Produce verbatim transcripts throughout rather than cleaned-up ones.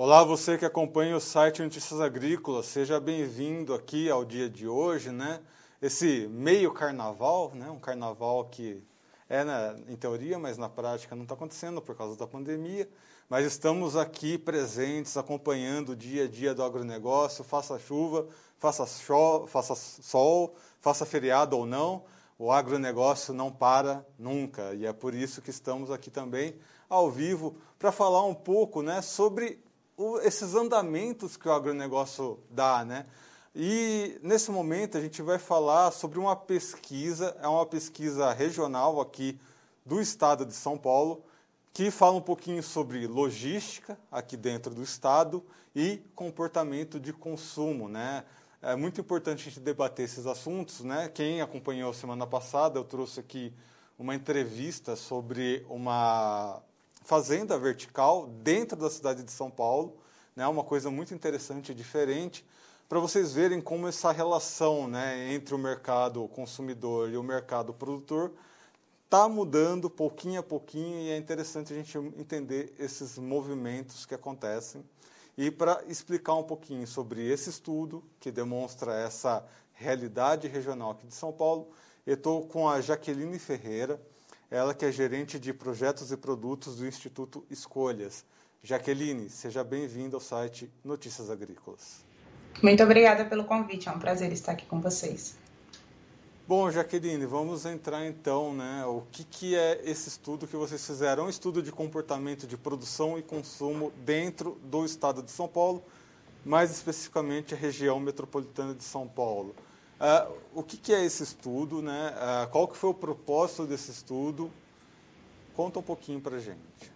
Olá, você que acompanha o site Notícias Agrícolas, seja bem-vindo aqui ao dia de hoje, né? Esse meio carnaval, né? Um carnaval que é na, em teoria, mas na prática não está acontecendo por causa da pandemia, mas estamos aqui presentes, acompanhando o dia a dia do agronegócio, faça chuva, faça, cho faça sol, faça feriado ou não, o agronegócio não para nunca, e é por isso que estamos aqui também ao vivo para falar um pouco, né, sobre o, esses andamentos que o agronegócio dá, né? E nesse momento a gente vai falar sobre uma pesquisa, é uma pesquisa regional aqui do estado de São Paulo, que fala um pouquinho sobre logística aqui dentro do estado e comportamento de consumo, né? É muito importante a gente debater esses assuntos, né? Quem acompanhou semana passada, eu trouxe aqui uma entrevista sobre uma fazenda vertical dentro da cidade de São Paulo, né? Uma coisa muito interessante e diferente, para vocês verem como essa relação, né, entre o mercado consumidor e o mercado produtor está mudando pouquinho a pouquinho, e é interessante a gente entender esses movimentos que acontecem. E para explicar um pouquinho sobre esse estudo, que demonstra essa realidade regional aqui de São Paulo, eu estou com a Jaqueline Ferreira, ela que é gerente de projetos e produtos do Instituto Escolhas. Jaqueline, seja bem-vinda ao site Notícias Agrícolas. Muito obrigada pelo convite, é um prazer estar aqui com vocês. Bom, Jaqueline, vamos entrar então, né? O que, que é esse estudo que vocês fizeram? É um estudo de comportamento de produção e consumo dentro do estado de São Paulo, mais especificamente a região metropolitana de São Paulo. Uh, o que, que é esse estudo, né? Uh, qual que foi o propósito desse estudo? Conta um pouquinho para a gente.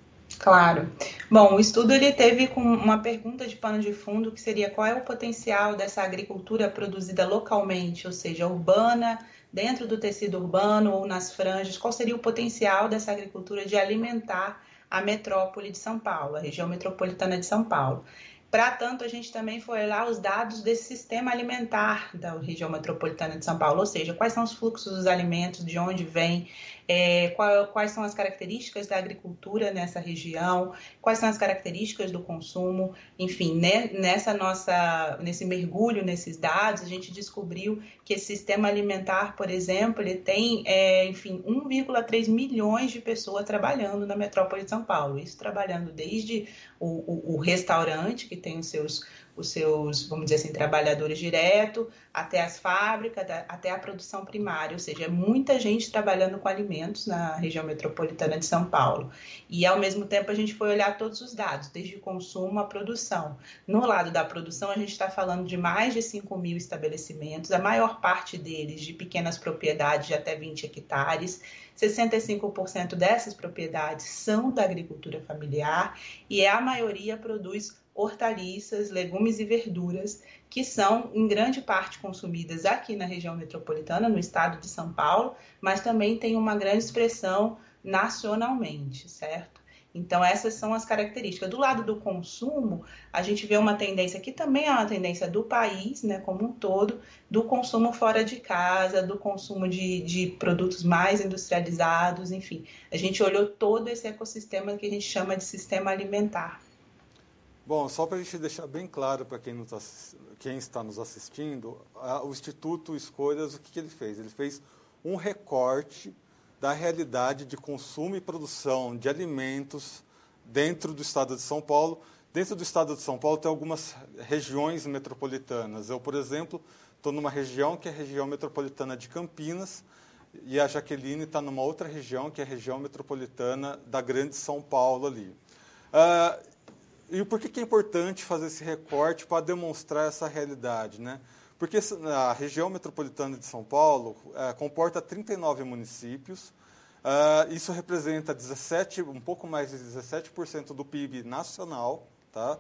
Claro. Bom, o estudo ele teve com uma pergunta de pano de fundo, que seria qual é o potencial dessa agricultura produzida localmente, ou seja, urbana, dentro do tecido urbano ou nas franjas, qual seria o potencial dessa agricultura de alimentar a metrópole de São Paulo, a região metropolitana de São Paulo. Para tanto, a gente também foi olhar os dados desse sistema alimentar da região metropolitana de São Paulo, ou seja, quais são os fluxos dos alimentos, de onde vem, é, qual, quais são as características da agricultura nessa região, quais são as características do consumo, enfim, né, nessa nossa, nesse mergulho nesses dados, a gente descobriu que esse sistema alimentar, por exemplo, ele tem, é, enfim, um vírgula três milhões de pessoas trabalhando na metrópole de São Paulo, isso trabalhando desde o, o, o restaurante, que tem os seus, os seus, vamos dizer assim, trabalhadores direto, até as fábricas, até a produção primária, ou seja, é muita gente trabalhando com alimentos na região metropolitana de São Paulo. E, ao mesmo tempo, a gente foi olhar todos os dados, desde o consumo à produção. No lado da produção, a gente está falando de mais de cinco mil estabelecimentos, a maior parte deles de pequenas propriedades de até vinte hectares, sessenta e cinco por cento dessas propriedades são da agricultura familiar e a maioria produz hortaliças, legumes e verduras, que são, em grande parte, consumidas aqui na região metropolitana, no estado de São Paulo, mas também tem uma grande expressão nacionalmente, certo? Então, essas são as características. Do lado do consumo, a gente vê uma tendência, que também é uma tendência do país, né, como um todo, do consumo fora de casa, do consumo de, de produtos mais industrializados, enfim. A gente olhou todo esse ecossistema que a gente chama de sistema alimentar. Bom, só para a gente deixar bem claro para quem, tá, quem está nos assistindo, a, o Instituto Escolhas, o que, que ele fez? Ele fez um recorte da realidade de consumo e produção de alimentos dentro do estado de São Paulo. Dentro do estado de São Paulo tem algumas regiões metropolitanas. Eu, por exemplo, estou numa região que é a região metropolitana de Campinas, e a Jaqueline está numa outra região, que é a região metropolitana da Grande São Paulo ali. Uh, E por que, que é importante fazer esse recorte para demonstrar essa realidade, né? Porque a região metropolitana de São Paulo é, comporta trinta e nove municípios, uh, isso representa dezessete, um pouco mais de dezessete por cento do P I B nacional, tá?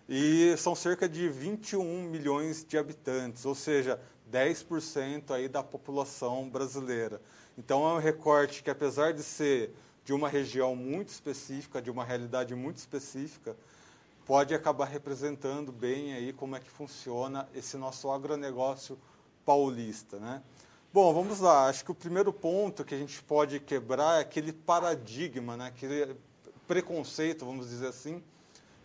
E são cerca de vinte e um milhões de habitantes, ou seja, dez por cento aí da população brasileira. Então é um recorte que, apesar de ser de uma região muito específica, de uma realidade muito específica, pode acabar representando bem aí como é que funciona esse nosso agronegócio paulista, né? Bom, vamos lá. Acho que o primeiro ponto que a gente pode quebrar é aquele paradigma, né? Aquele preconceito, vamos dizer assim,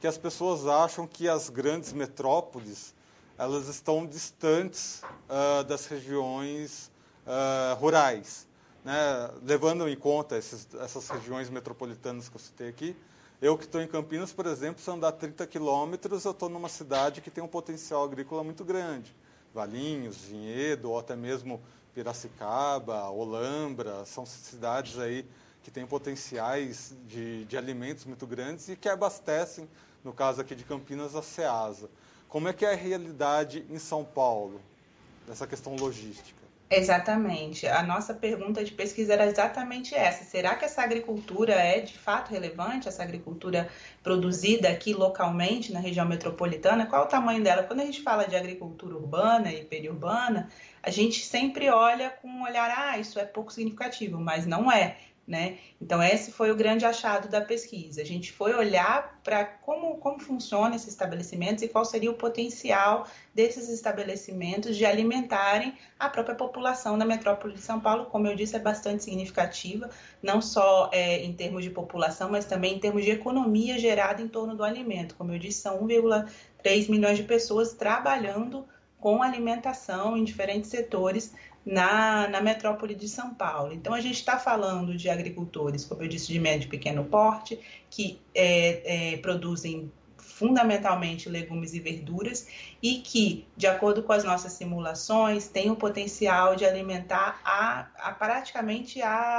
que as pessoas acham que as grandes metrópoles elas estão distantes uh, das regiões uh, rurais, né? Levando em conta esses, essas regiões metropolitanas que eu citei aqui. Eu que estou em Campinas, por exemplo, se eu andar trinta quilômetros, eu estou numa cidade que tem um potencial agrícola muito grande. Valinhos, Vinhedo, ou até mesmo Piracicaba, Olambra, são cidades aí que têm potenciais de, de alimentos muito grandes e que abastecem, no caso aqui de Campinas, a Ceasa. Como é que é a realidade em São Paulo, dessa questão logística? Exatamente. A nossa pergunta de pesquisa era exatamente essa. Será que essa agricultura é de fato relevante, essa agricultura produzida aqui localmente na região metropolitana? Qual é o tamanho dela? Quando a gente fala de agricultura urbana e periurbana, a gente sempre olha com um olhar, ah, isso é pouco significativo, mas não é. Né? Então, esse foi o grande achado da pesquisa. A gente foi olhar para como, como funcionam esses estabelecimentos e qual seria o potencial desses estabelecimentos de alimentarem a própria população da metrópole de São Paulo. Como eu disse, é bastante significativa, não só é, em termos de população, mas também em termos de economia gerada em torno do alimento. Como eu disse, são um vírgula três milhões de pessoas trabalhando com alimentação em diferentes setores Na, na metrópole de São Paulo. Então, a gente está falando de agricultores, como eu disse, de médio e pequeno porte, que é, é, produzem fundamentalmente legumes e verduras e que, de acordo com as nossas simulações, têm o potencial de alimentar a, a praticamente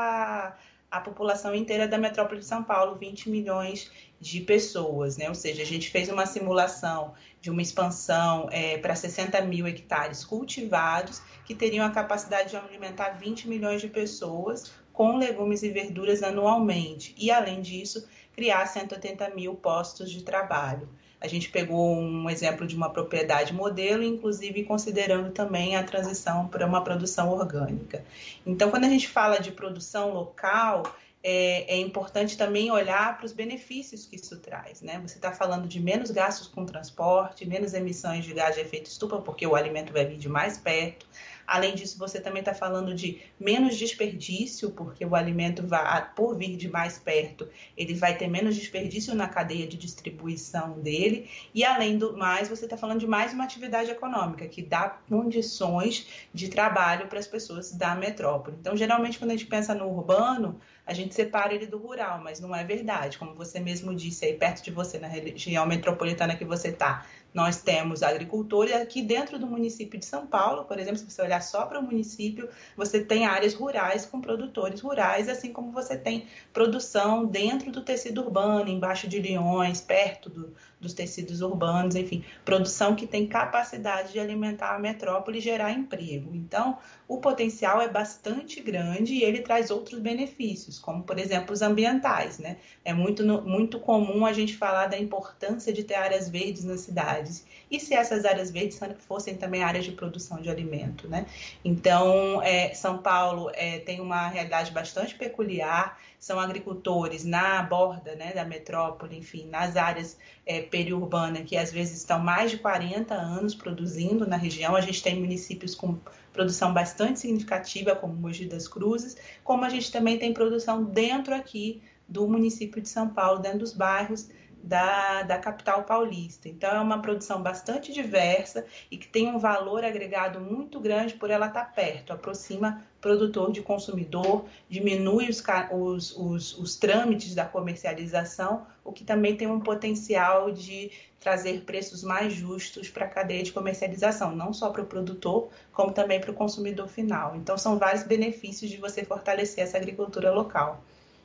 a, a população inteira da metrópole de São Paulo, vinte milhões de pessoas, né? Ou seja, a gente fez uma simulação de uma expansão é, para sessenta mil hectares cultivados, que teriam a capacidade de alimentar vinte milhões de pessoas com legumes e verduras anualmente. E, além disso, criar cento e oitenta mil postos de trabalho. A gente pegou um exemplo de uma propriedade modelo, inclusive considerando também a transição para uma produção orgânica. Então, quando a gente fala de produção local, é, é importante também olhar para os benefícios que isso traz, né? Você está falando de menos gastos com transporte, menos emissões de gás de efeito estufa, porque o alimento vai vir de mais perto. Além disso, você também está falando de menos desperdício, porque o alimento, vai, por vir de mais perto, ele vai ter menos desperdício na cadeia de distribuição dele. E, além do mais, você está falando de mais uma atividade econômica, que dá condições de trabalho para as pessoas da metrópole. Então, geralmente, quando a gente pensa no urbano, a gente separa ele do rural, mas não é verdade. Como você mesmo disse aí, perto de você, na região metropolitana que você está, nós temos agricultores. Aqui dentro do município de São Paulo, por exemplo, se você olhar só para o município, você tem áreas rurais com produtores rurais, assim como você tem produção dentro do tecido urbano, embaixo de leões, perto do, dos tecidos urbanos, enfim, produção que tem capacidade de alimentar a metrópole e gerar emprego. Então, o potencial é bastante grande e ele traz outros benefícios, como, por exemplo, os ambientais, né? É muito, muito comum a gente falar da importância de ter áreas verdes nas cidades. E se essas áreas verdes fossem também áreas de produção de alimento, né? Então, é, São Paulo é, tem uma realidade bastante peculiar, são agricultores na borda, né, da metrópole, enfim, nas áreas é, periurbanas, que às vezes estão mais de quarenta anos produzindo na região. A gente tem municípios com produção bastante significativa, como Mogi das Cruzes, como a gente também tem produção dentro aqui do município de São Paulo, dentro dos bairros Da, da capital paulista. Então, é uma produção bastante diversa e que tem um valor agregado muito grande por ela estar perto, aproxima produtor de consumidor, diminui os, os, os, os trâmites da comercialização, o que também tem um potencial de trazer preços mais justos para a cadeia de comercialização, não só para o produtor, como também para o consumidor final. Então, são vários benefícios de você fortalecer essa agricultura local.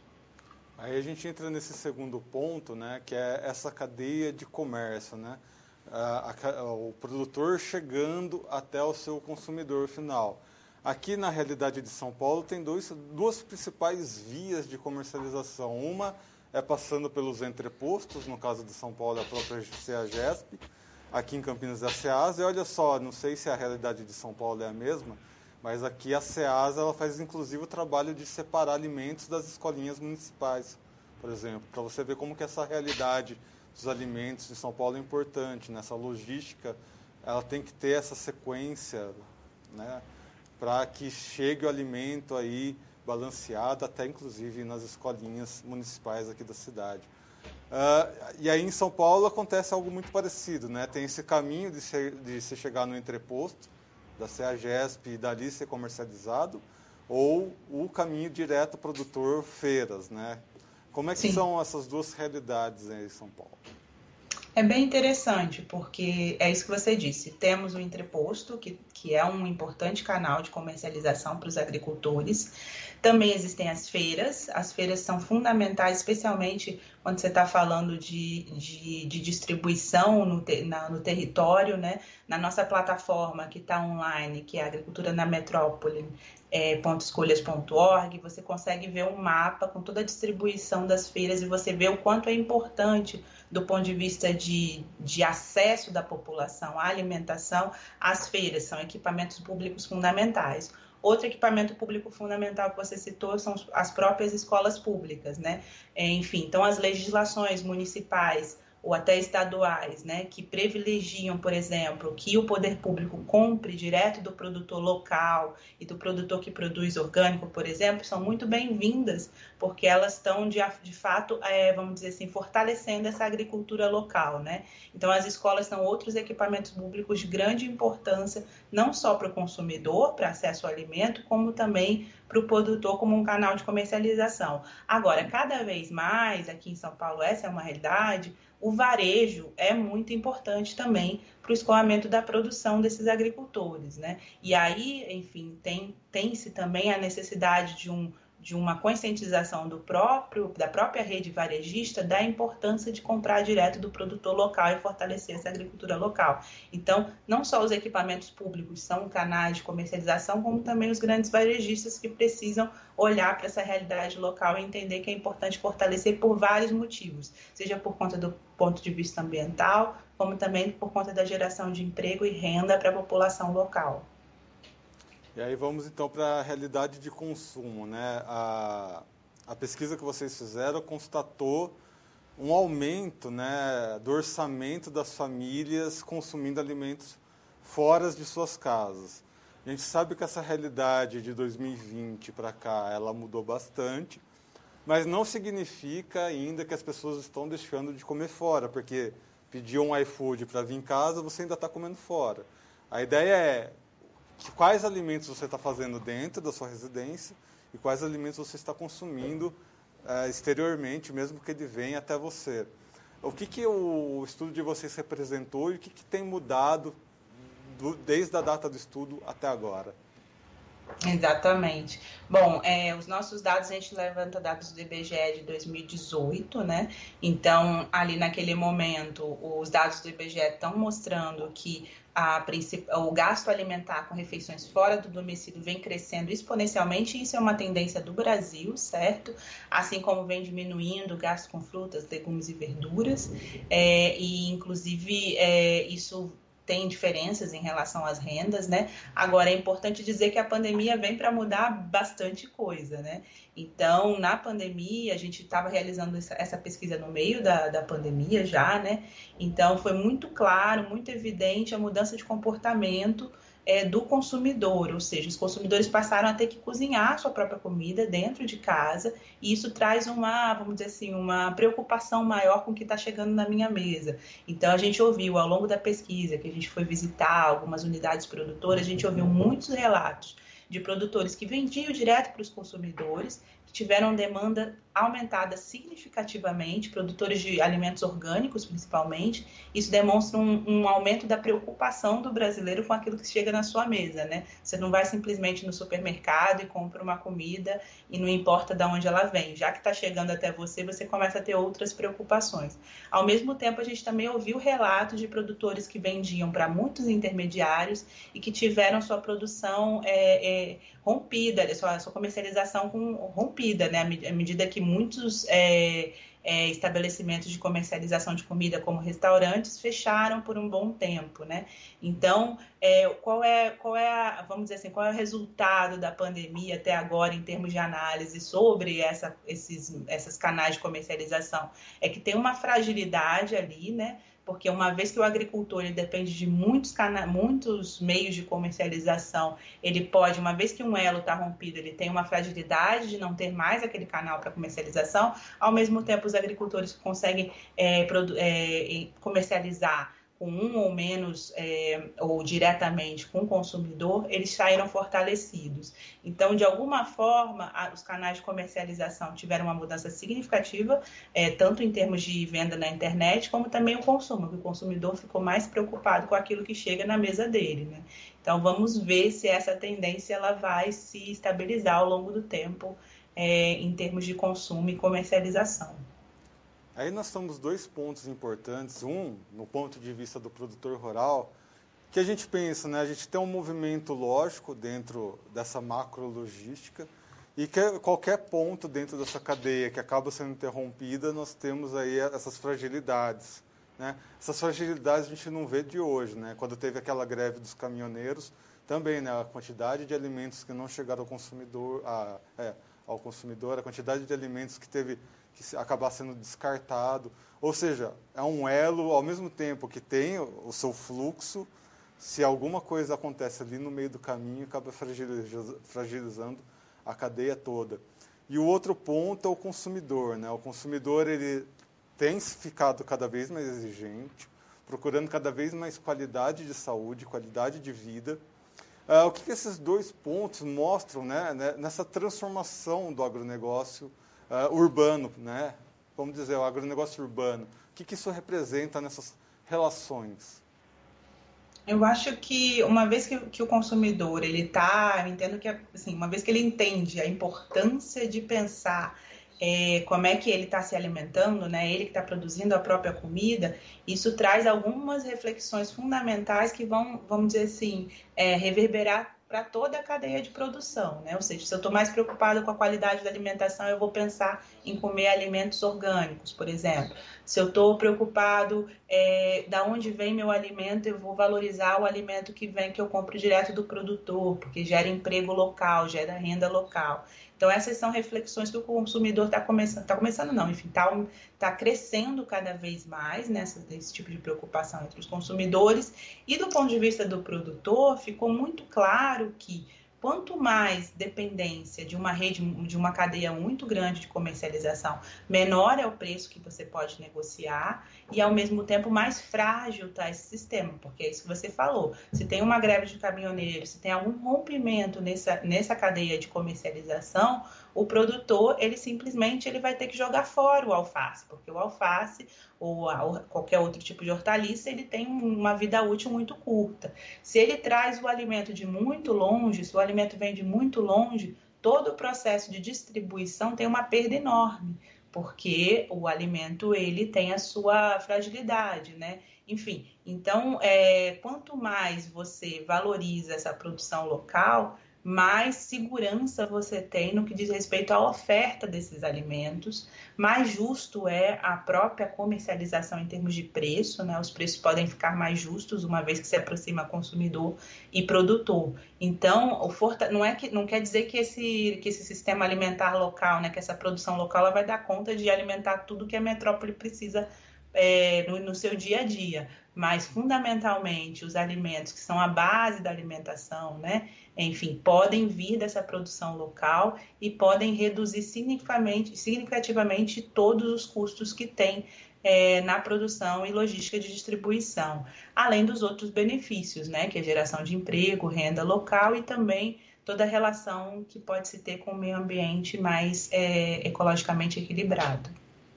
Aí a gente entra nesse segundo ponto, né, que é essa cadeia de comércio, né? A, a, o produtor chegando até o seu consumidor final. Aqui na realidade de São Paulo tem dois, duas principais vias de comercialização. Uma é passando pelos entrepostos, no caso de São Paulo é a própria CEAGESP, aqui em Campinas é a Ceasa. E olha só, não sei se a realidade de São Paulo é a mesma, mas aqui a Ceasa ela faz inclusive o trabalho de separar alimentos das escolinhas municipais, por exemplo, para você ver como que essa realidade dos alimentos de São Paulo é importante, nessa logística, ela tem que ter essa sequência, né, para que chegue o alimento aí balanceado até inclusive nas escolinhas municipais aqui da cidade. Uh, e aí em São Paulo acontece algo muito parecido, né? Tem esse caminho de se, de se chegar no entreposto, da CEAGESP e dali ser comercializado, ou o caminho direto produtor-feiras, né? Como é que Sim. são essas duas realidades aí em São Paulo? É bem interessante, porque é isso que você disse. Temos o entreposto, que, que é um importante canal de comercialização para os agricultores. Também existem as feiras. As feiras são fundamentais, especialmente quando você está falando de, de, de distribuição no, te, na, no território, né? Na nossa plataforma que está online, que é Agricultura na Metrópole, é, ponto escolhas ponto org, você consegue ver um mapa com toda a distribuição das feiras e você vê o quanto é importante do ponto de vista de, de acesso da população à alimentação. As feiras são equipamentos públicos fundamentais. Outro equipamento público fundamental que você citou são as próprias escolas públicas, né? Enfim, então as legislações municipais ou até estaduais, né, que privilegiam, por exemplo, que o poder público compre direto do produtor local e do produtor que produz orgânico, por exemplo, são muito bem-vindas, porque elas estão, de, de fato, é, vamos dizer assim, fortalecendo essa agricultura local, né? Então, as escolas são outros equipamentos públicos de grande importância, não só para o consumidor, para acesso ao alimento, como também para o produtor como um canal de comercialização. Agora, cada vez mais, aqui em São Paulo, essa é uma realidade, o varejo é muito importante também para o escoamento da produção desses agricultores, né? E aí, enfim, tem, tem-se também a necessidade de, um, de uma conscientização do próprio, da própria rede varejista da importância de comprar direto do produtor local e fortalecer essa agricultura local. Então, não só os equipamentos públicos são canais de comercialização, como também os grandes varejistas que precisam olhar para essa realidade local e entender que é importante fortalecer por vários motivos, seja por conta do ponto de vista ambiental, como também por conta da geração de emprego e renda para a população local. E aí vamos então para a realidade de consumo, né? A, a pesquisa que vocês fizeram constatou um aumento, né, do orçamento das famílias consumindo alimentos fora de suas casas. A gente sabe que essa realidade de dois mil e vinte para cá, ela mudou bastante, mas não significa ainda que as pessoas estão deixando de comer fora, porque pediu um iFood para vir em casa, você ainda está comendo fora. A ideia é que quais alimentos você está fazendo dentro da sua residência e quais alimentos você está consumindo uh, exteriormente, mesmo que ele venha até você. O que, que o estudo de vocês representou e o que, que tem mudado do, desde a data do estudo até agora? Exatamente. Bom, é, os nossos dados, a gente levanta dados do I B G E de dois mil e dezoito, né? Então, ali naquele momento, os dados do I B G E estão mostrando que a, o gasto alimentar com refeições fora do domicílio vem crescendo exponencialmente, e isso é uma tendência do Brasil, certo? Assim como vem diminuindo o gasto com frutas, legumes e verduras, é, e inclusive é, isso tem diferenças em relação às rendas, né? Agora, é importante dizer que a pandemia vem para mudar bastante coisa, né? Então, na pandemia, a gente estava realizando essa pesquisa no meio da, da pandemia já, né? Então, foi muito claro, muito evidente a mudança de comportamento é, do consumidor, ou seja, os consumidores passaram a ter que cozinhar a sua própria comida dentro de casa, e isso traz uma, vamos dizer assim, uma preocupação maior com o que está chegando na minha mesa. Então, a gente ouviu, ao longo da pesquisa, que a gente foi visitar algumas unidades produtoras, a gente ouviu muitos relatos de produtores que vendiam direto para os consumidores, que tiveram demanda aumentada significativamente, produtores de alimentos orgânicos principalmente. Isso demonstra um, um aumento da preocupação do brasileiro com aquilo que chega na sua mesa, né? Você não vai simplesmente no supermercado e compra uma comida e não importa de onde ela vem. Já que está chegando até você, você começa a ter outras preocupações. Ao mesmo tempo, a gente também ouviu relatos de produtores que vendiam para muitos intermediários e que tiveram sua produção é, é, rompida, sua, sua comercialização com, rompida, né? À medida que muitos é, é, estabelecimentos de comercialização de comida, como restaurantes, fecharam por um bom tempo, né? Então, é, qual é, qual é a, vamos dizer assim, qual é o resultado da pandemia até agora em termos de análise sobre essa, esses, essas canais de comercialização? É que tem uma fragilidade ali, né? porque uma vez que o agricultor ele depende de muitos, cana muitos meios de comercialização, ele pode, uma vez que um elo está rompido, ele tem uma fragilidade de não ter mais aquele canal para comercialização, ao mesmo tempo os agricultores conseguem é, é, comercializar com um ou menos, é, ou diretamente com o consumidor, eles saíram fortalecidos. Então, de alguma forma, a, os canais de comercialização tiveram uma mudança significativa, é, tanto em termos de venda na internet, como também o consumo, que o consumidor ficou mais preocupado com aquilo que chega na mesa dele, né? Então, vamos ver se essa tendência ela vai se estabilizar ao longo do tempo, é, em termos de consumo e comercialização. Aí nós temos dois pontos importantes. Um, no ponto de vista do produtor rural, que a gente pensa, né? A gente tem um movimento lógico dentro dessa macrologística e que qualquer ponto dentro dessa cadeia que acaba sendo interrompida, nós temos aí essas fragilidades, né? Essas fragilidades a gente não vê de hoje, né? Quando teve aquela greve dos caminhoneiros, também, né? A quantidade de alimentos que não chegaram ao consumidor, a, é, ao consumidor, a quantidade de alimentos que teve que acabar sendo descartado. Ou seja, é um elo, ao mesmo tempo que tem o seu fluxo, se alguma coisa acontece ali no meio do caminho, acaba fragilizando a cadeia toda. E o outro ponto é o consumidor, né? O consumidor ele tem ficado cada vez mais exigente, procurando cada vez mais qualidade de saúde, qualidade de vida. Uh, o que, que esses dois pontos mostram, né, nessa transformação do agronegócio Uh, urbano, né? Vamos dizer, o agronegócio urbano. O que, que isso representa nessas relações? Eu acho que uma vez que, que o consumidor ele está, eu entendo que assim, uma vez que ele entende a importância de pensar é, como é que ele está se alimentando, né? Ele que está produzindo a própria comida, isso traz algumas reflexões fundamentais que vão, vamos dizer assim, é, reverberar para toda a cadeia de produção, né? Ou seja, se eu estou mais preocupado com a qualidade da alimentação, eu vou pensar em comer alimentos orgânicos, por exemplo. Se eu estou preocupado é, da onde vem meu alimento, eu vou valorizar o alimento que vem, que eu compro direto do produtor, porque gera emprego local, gera renda local. Então, essas são reflexões que o consumidor está começando, está começando não, enfim, está tá crescendo cada vez mais nessa, nesse tipo de preocupação entre os consumidores. E do ponto de vista do produtor, ficou muito claro que quanto mais dependência de uma rede, de uma cadeia muito grande de comercialização, menor é o preço que você pode negociar e, ao mesmo tempo, mais frágil está esse sistema, porque é isso que você falou. Se tem uma greve de caminhoneiros, se tem algum rompimento nessa, nessa cadeia de comercialização, o produtor, ele simplesmente ele vai ter que jogar fora o alface, porque o alface ou a, qualquer outro tipo de hortaliça, ele tem uma vida útil muito curta. Se ele traz o alimento de muito longe, se o alimento vem de muito longe, todo o processo de distribuição tem uma perda enorme, porque o alimento ele tem a sua fragilidade, né? Enfim, então, é, quanto mais você valoriza essa produção local, mais segurança você tem no que diz respeito à oferta desses alimentos, mais justo é a própria comercialização em termos de preço, né? Os preços podem ficar mais justos uma vez que se aproxima consumidor e produtor. Então, o forta... não, é que... não quer dizer que esse... que esse sistema alimentar local, né? Que essa produção local ela vai dar conta de alimentar tudo que a metrópole precisa é, no... no seu dia a dia, mas fundamentalmente os alimentos que são a base da alimentação, né? Enfim, podem vir dessa produção local e podem reduzir significativamente, significativamente todos os custos que tem é, na produção e logística de distribuição, além dos outros benefícios, né, que é geração de emprego, renda local e também toda a relação que pode se ter com o meio ambiente mais é, ecologicamente equilibrado.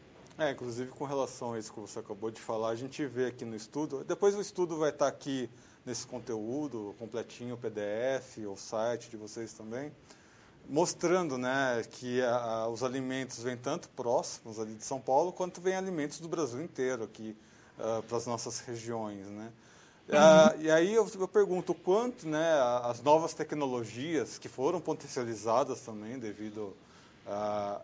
É, inclusive com relação a isso que você acabou de falar, a gente vê aqui no estudo, depois o estudo vai estar aqui nesse conteúdo completinho, o P D F, o site de vocês também, mostrando, né, que a, os alimentos vêm tanto próximos ali de São Paulo, quanto vêm alimentos do Brasil inteiro aqui uh, para as nossas regiões, né? Uhum. Uh, e aí eu, eu pergunto quanto, né, as novas tecnologias que foram potencializadas também devido a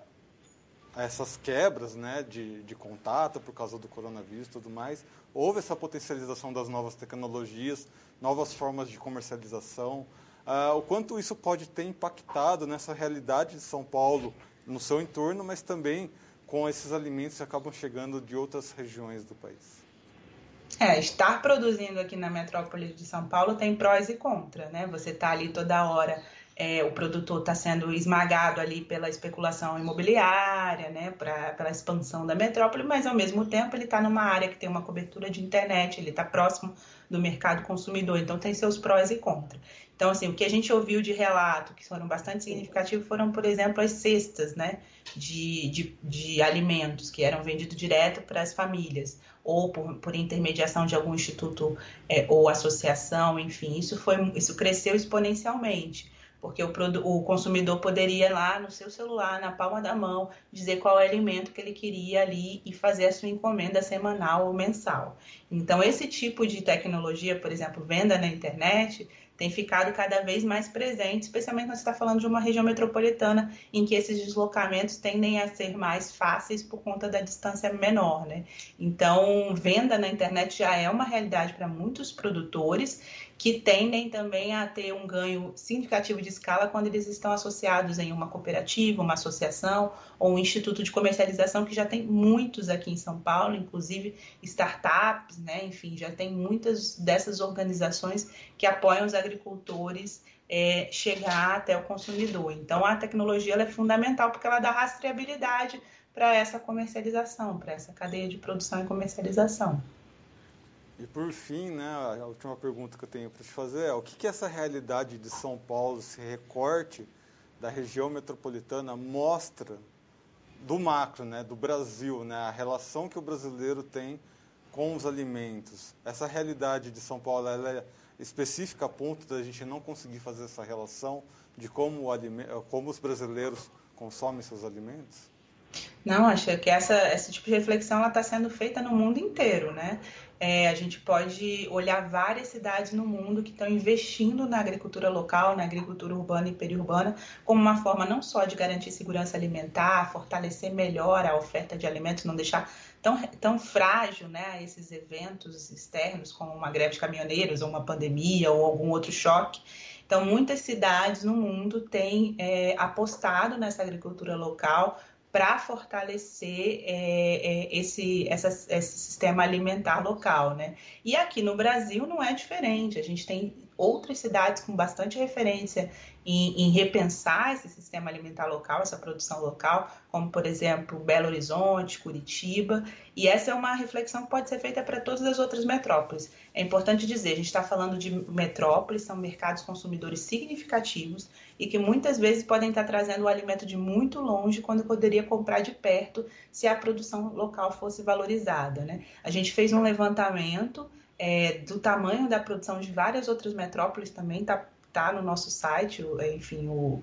essas quebras, né, de, de contato por causa do coronavírus e tudo mais, houve essa potencialização das novas tecnologias, novas formas de comercialização, uh, o quanto isso pode ter impactado nessa realidade de São Paulo, no seu entorno, mas também com esses alimentos que acabam chegando de outras regiões do país. É, estar produzindo aqui na metrópole de São Paulo tem prós e contras, né? Você está ali toda hora, é, o produtor está sendo esmagado ali pela especulação imobiliária, né? Pra, pela expansão da metrópole, mas ao mesmo tempo ele está numa área que tem uma cobertura de internet, ele está próximo do mercado consumidor, então tem seus prós e contras. Então, assim, o que a gente ouviu de relato, que foram bastante significativos, foram, por exemplo, as cestas, né? De, de, de alimentos que eram vendidos direto para as famílias, ou por, por intermediação de algum instituto é, ou associação, enfim, isso, foi, isso cresceu exponencialmente, porque o, o consumidor poderia lá no seu celular, na palma da mão, dizer qual é o alimento que ele queria ali e fazer a sua encomenda semanal ou mensal. Então, esse tipo de tecnologia, por exemplo, venda na internet, tem ficado cada vez mais presente, especialmente quando você está falando de uma região metropolitana, em que esses deslocamentos tendem a ser mais fáceis por conta da distância menor, né? Então, venda na internet já é uma realidade para muitos produtores, que tendem também a ter um ganho significativo de escala quando eles estão associados em uma cooperativa, uma associação ou um instituto de comercialização, que já tem muitos aqui em São Paulo, inclusive startups, né? Enfim, já tem muitas dessas organizações que apoiam os agricultores é, chegar até o consumidor. Então, a tecnologia ela é fundamental porque ela dá rastreabilidade para essa comercialização, para essa cadeia de produção e comercialização. E por fim, né, a última pergunta que eu tenho para te fazer é: o que, que essa realidade de São Paulo, esse recorte da região metropolitana mostra do macro, né, do Brasil, né, a relação que o brasileiro tem com os alimentos? Essa realidade de São Paulo, ela é específica a ponto da gente não conseguir fazer essa relação de como, o alime- como os brasileiros consomem seus alimentos? Não, acho que essa, esse tipo de reflexão está sendo feita no mundo inteiro, né? É, a gente pode olhar várias cidades no mundo que estão investindo na agricultura local, na agricultura urbana e periurbana, como uma forma não só de garantir segurança alimentar, fortalecer melhor a oferta de alimentos, não deixar tão, tão frágil, né, esses eventos externos, como uma greve de caminhoneiros, ou uma pandemia, ou algum outro choque. Então, muitas cidades no mundo têm é, apostado nessa agricultura local para fortalecer é, é, esse, essa, esse sistema alimentar local, né? E aqui no Brasil não é diferente. A gente tem outras cidades com bastante referência em, em repensar esse sistema alimentar local, essa produção local, como, por exemplo, Belo Horizonte, Curitiba, e essa é uma reflexão que pode ser feita para todas as outras metrópoles. É importante dizer, a gente está falando de metrópoles, são mercados consumidores significativos e que muitas vezes podem estar trazendo o alimento de muito longe quando poderia comprar de perto se a produção local fosse valorizada, né? A gente fez um levantamento é, do tamanho da produção de várias outras metrópoles também, está tá no nosso site, enfim, o,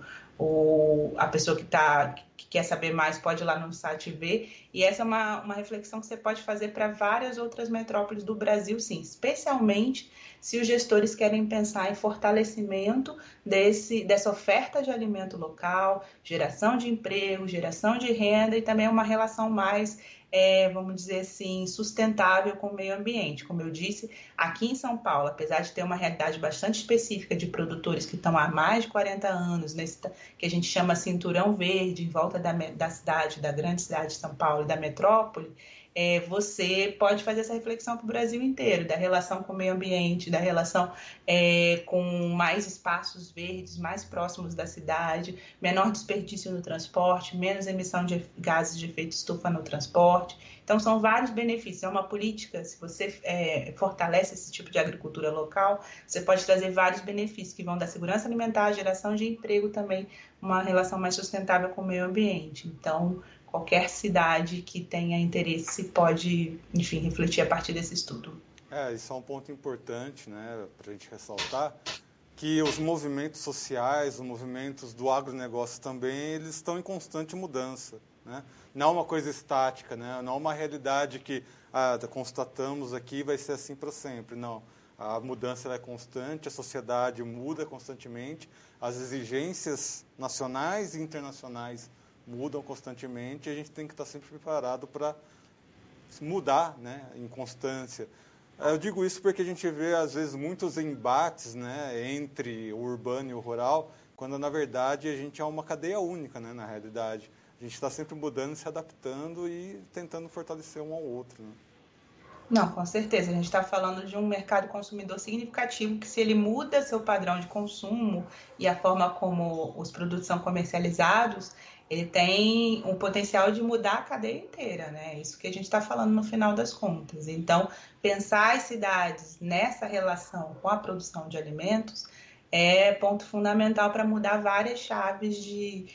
o, a pessoa que, tá, que quer saber mais pode ir lá no site ver, e essa é uma, uma reflexão que você pode fazer para várias outras metrópoles do Brasil, sim, especialmente se os gestores querem pensar em fortalecimento desse, dessa oferta de alimento local, geração de emprego, geração de renda e também uma relação mais, é, vamos dizer assim, sustentável com o meio ambiente. Como eu disse, aqui em São Paulo, apesar de ter uma realidade bastante específica de produtores que estão há mais de quarenta anos, nesse, que a gente chama cinturão verde, em volta da, da cidade, da grande cidade de São Paulo e da metrópole, é, você pode fazer essa reflexão para o Brasil inteiro, da relação com o meio ambiente, da relação é, com mais espaços verdes, mais próximos da cidade, menor desperdício no transporte, menos emissão de gases de efeito estufa no transporte. Então, são vários benefícios. É uma política, se você é, fortalece esse tipo de agricultura local, você pode trazer vários benefícios que vão da segurança alimentar, geração de emprego também, uma relação mais sustentável com o meio ambiente. Então, qualquer cidade que tenha interesse pode, enfim, refletir a partir desse estudo. É, isso é um ponto importante, né, para a gente ressaltar, que os movimentos sociais, os movimentos do agronegócio também, eles estão em constante mudança, né? Não é uma coisa estática, né? Não é uma realidade que ah, constatamos aqui vai ser assim para sempre, não. A mudança é constante, a sociedade muda constantemente, as exigências nacionais e internacionais mudam constantemente e a gente tem que estar sempre preparado para mudar, né, em constância. Eu digo isso porque a gente vê, às vezes, muitos embates, né, entre o urbano e o rural, quando, na verdade, a gente é uma cadeia única, né, na realidade. A gente está sempre mudando, se adaptando e tentando fortalecer um ao outro, né? Não, com certeza. A gente está falando de um mercado consumidor significativo que, se ele muda seu padrão de consumo e a forma como os produtos são comercializados, ele tem o potencial de mudar a cadeia inteira, né? Isso que a gente está falando no final das contas. Então, pensar as cidades nessa relação com a produção de alimentos é ponto fundamental para mudar várias chaves de,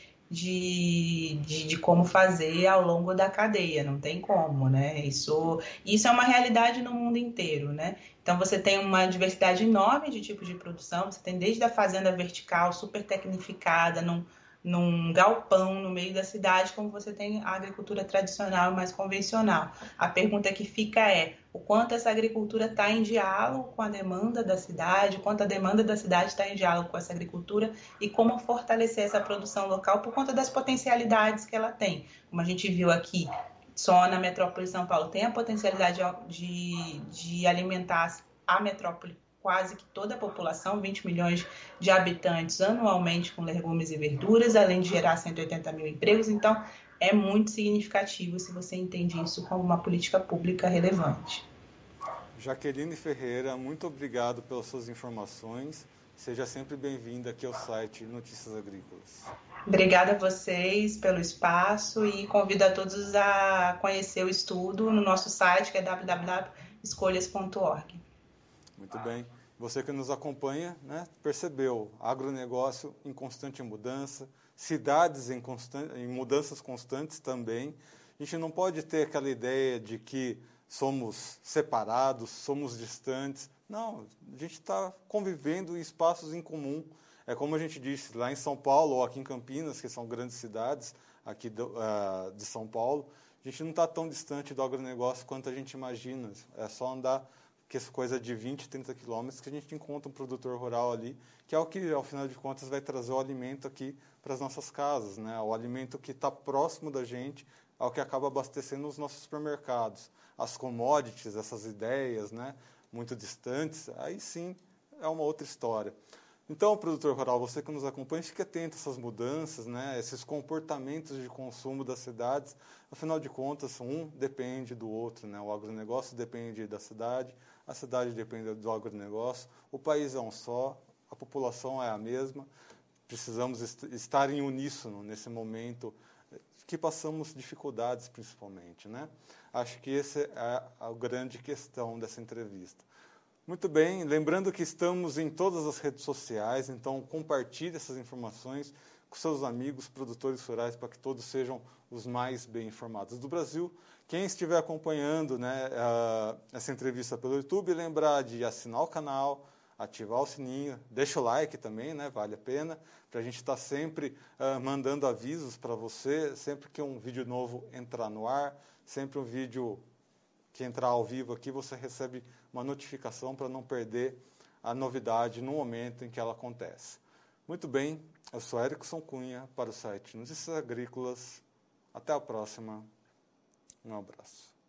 de, de, de como fazer ao longo da cadeia, não tem como, né? Isso, isso é uma realidade no mundo inteiro, né? Então você tem uma diversidade enorme de tipos de produção, você tem desde a fazenda vertical, super tecnificada, num, num galpão no meio da cidade, como você tem a agricultura tradicional e mais convencional. A pergunta que fica é: o quanto essa agricultura está em diálogo com a demanda da cidade, o quanto a demanda da cidade está em diálogo com essa agricultura e como fortalecer essa produção local por conta das potencialidades que ela tem. Como a gente viu aqui, só na metrópole de São Paulo tem a potencialidade de, de alimentar a metrópole quase que toda a população, vinte milhões de habitantes anualmente com legumes e verduras, além de gerar cento e oitenta mil empregos. Então, é muito significativo se você entende isso como uma política pública relevante. Jaqueline Ferreira, muito obrigado pelas suas informações. Seja sempre bem-vinda aqui ao site Notícias Agrícolas. Obrigada a vocês pelo espaço e convido a todos a conhecer o estudo no nosso site, que é w w w ponto escolhas ponto org. Muito bem. Você que nos acompanha, né, percebeu, agronegócio em constante mudança, cidades em, constan- em mudanças constantes também. A gente não pode ter aquela ideia de que somos separados, somos distantes. Não, a gente está convivendo em espaços em comum. É como a gente disse, lá em São Paulo ou aqui em Campinas, que são grandes cidades aqui do, uh, de São Paulo, a gente não está tão distante do agronegócio quanto a gente imagina. É só andar que essa coisa de vinte, trinta quilômetros, que a gente encontra um produtor rural ali, que é o que, ao final de contas, vai trazer o alimento aqui para as nossas casas, né? O alimento que está próximo da gente, ao que acaba abastecendo os nossos supermercados. As commodities, essas ideias, né, muito distantes, aí sim é uma outra história. Então, produtor rural, você que nos acompanha, fique atento a essas mudanças, né, esses comportamentos de consumo das cidades. Afinal de contas, um depende do outro, né? O agronegócio depende da cidade, a cidade depende do agronegócio, o país é um só, a população é a mesma. Precisamos est- estar em uníssono nesse momento que passamos dificuldades, principalmente, né? Acho que essa é a grande questão dessa entrevista. Muito bem, lembrando que estamos em todas as redes sociais, então compartilhe essas informações com seus amigos produtores rurais para que todos sejam os mais bem informados do Brasil. Quem estiver acompanhando, né, uh, essa entrevista pelo YouTube, lembrar de assinar o canal, ativar o sininho, deixa o like também, né, vale a pena, para a gente estar tá sempre uh, mandando avisos para você, sempre que um vídeo novo entrar no ar, sempre um vídeo que entrar ao vivo aqui, você recebe uma notificação para não perder a novidade no momento em que ela acontece. Muito bem, eu sou Erickson Cunha para o site Notícias Agrícolas. Até a próxima. Um abraço.